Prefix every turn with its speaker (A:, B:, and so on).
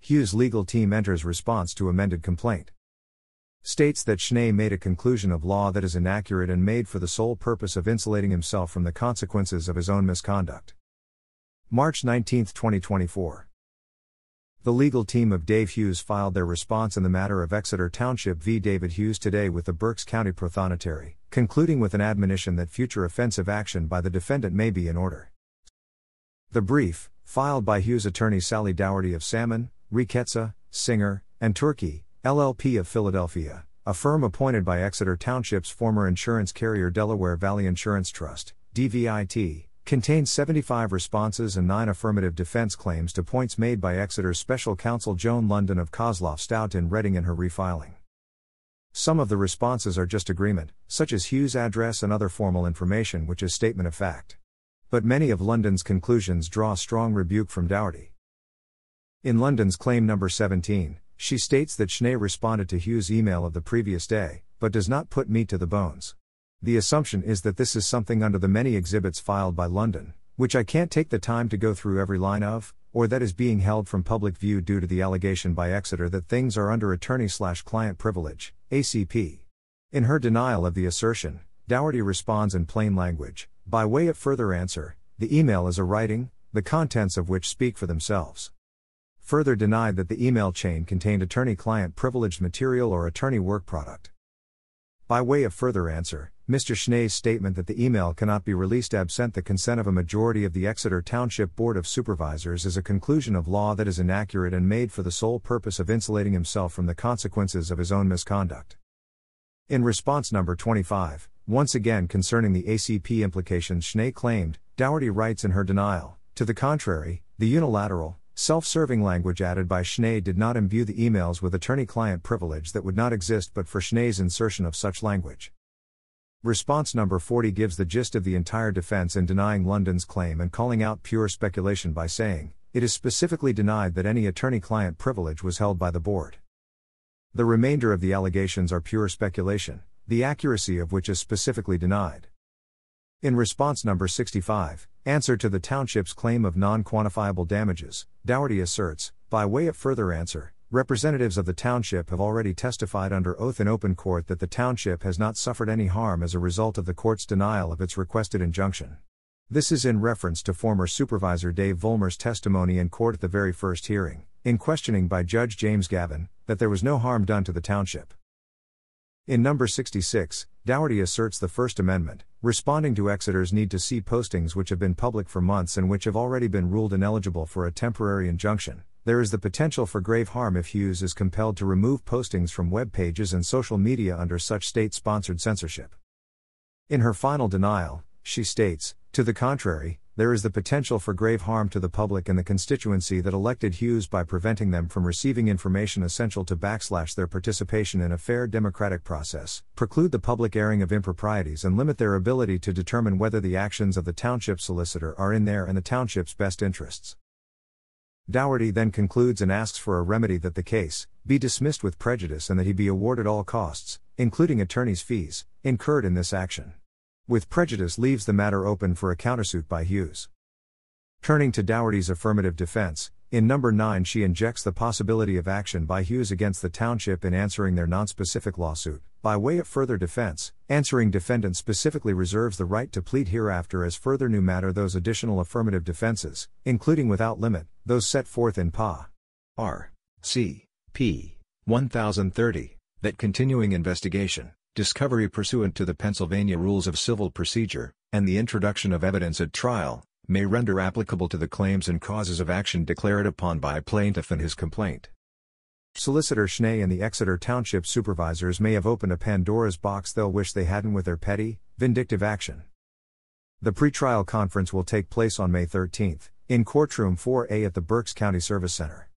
A: Hughes' legal team enters response to amended complaint. States that Schnee made a conclusion of law that is inaccurate and made for the sole purpose of insulating himself from the consequences of his own misconduct. March 19, 2024. The legal team of Dave Hughes filed their response in the matter of Exeter Township v. David Hughes today with the Berks County Prothonotary, concluding with an admonition that future offensive action by the defendant may be in order. The brief, filed by Hughes' attorney Sally Dougherty of Salmon, Riqueza, Singer, and Turkey, LLP of Philadelphia, a firm appointed by Exeter Township's former insurance carrier Delaware Valley Insurance Trust, DVIT, contains 75 responses and 9 affirmative defense claims to points made by Exeter's special counsel Joan London of Kozloff Stout in Reading in her refiling. Some of the responses are just agreement, such as Hughes' address and other formal information which is statement of fact. But many of London's conclusions draw strong rebuke from Dougherty. In London's claim number 17, she states that Schnee responded to Hughes' email of the previous day, but does not put meat to the bones. The assumption is that this is something under the many exhibits filed by London, which I can't take the time to go through every line of, or that is being held from public view due to the allegation by Exeter that things are under attorney/client privilege, ACP. In her denial of the assertion, Dougherty responds in plain language, by way of further answer, the email is a writing, the contents of which speak for themselves. Further denied that the email chain contained attorney-client privileged material or attorney work product. By way of further answer, Mr. Schnee's statement that the email cannot be released absent the consent of a majority of the Exeter Township Board of Supervisors is a conclusion of law that is inaccurate and made for the sole purpose of insulating himself from the consequences of his own misconduct. In response number 25, once again concerning the ACP implications Schnee claimed, Dougherty writes in her denial, to the contrary, the unilateral, self-serving language added by Schnee did not imbue the emails with attorney-client privilege that would not exist but for Schnee's insertion of such language. Response number 40 gives the gist of the entire defense in denying London's claim and calling out pure speculation by saying, it is specifically denied that any attorney-client privilege was held by the board. The remainder of the allegations are pure speculation, the accuracy of which is specifically denied. In response number 65, answer to the township's claim of non-quantifiable damages, Dougherty asserts, by way of further answer, representatives of the township have already testified under oath in open court that the township has not suffered any harm as a result of the court's denial of its requested injunction. This is in reference to former Supervisor Dave Vollmer's testimony in court at the very first hearing, in questioning by Judge James Gavin, that there was no harm done to the township. In number 66, Dougherty asserts the First Amendment, responding to Exeter's need to see postings which have been public for months and which have already been ruled ineligible for a temporary injunction. There is the potential for grave harm if Hughes is compelled to remove postings from web pages and social media under such state-sponsored censorship. In her final denial, she states, to the contrary, there is the potential for grave harm to the public and the constituency that elected Hughes by preventing them from receiving information essential to their participation in a fair democratic process, preclude the public airing of improprieties and limit their ability to determine whether the actions of the township solicitor are in their and the township's best interests. Dougherty then concludes and asks for a remedy that the case be dismissed with prejudice and that he be awarded all costs, including attorney's fees, incurred in this action. With prejudice leaves the matter open for a countersuit by Hughes. Turning to Dougherty's affirmative defense, in number 9 she injects the possibility of action by Hughes against the township in answering their nonspecific lawsuit. By way of further defense, answering defendant specifically reserves the right to plead hereafter as further new matter those additional affirmative defenses, including without limit, those set forth in Pa. R. C. P. 1030, that continuing investigation, discovery pursuant to the Pennsylvania Rules of Civil Procedure, and the introduction of evidence at trial, may render applicable to the claims and causes of action declared upon by plaintiff and his complaint. Solicitor Schnee and the Exeter Township supervisors may have opened a Pandora's box they'll wish they hadn't with their petty, vindictive action. The pretrial conference will take place on May 13, in Courtroom 4A at the Berks County Service Center.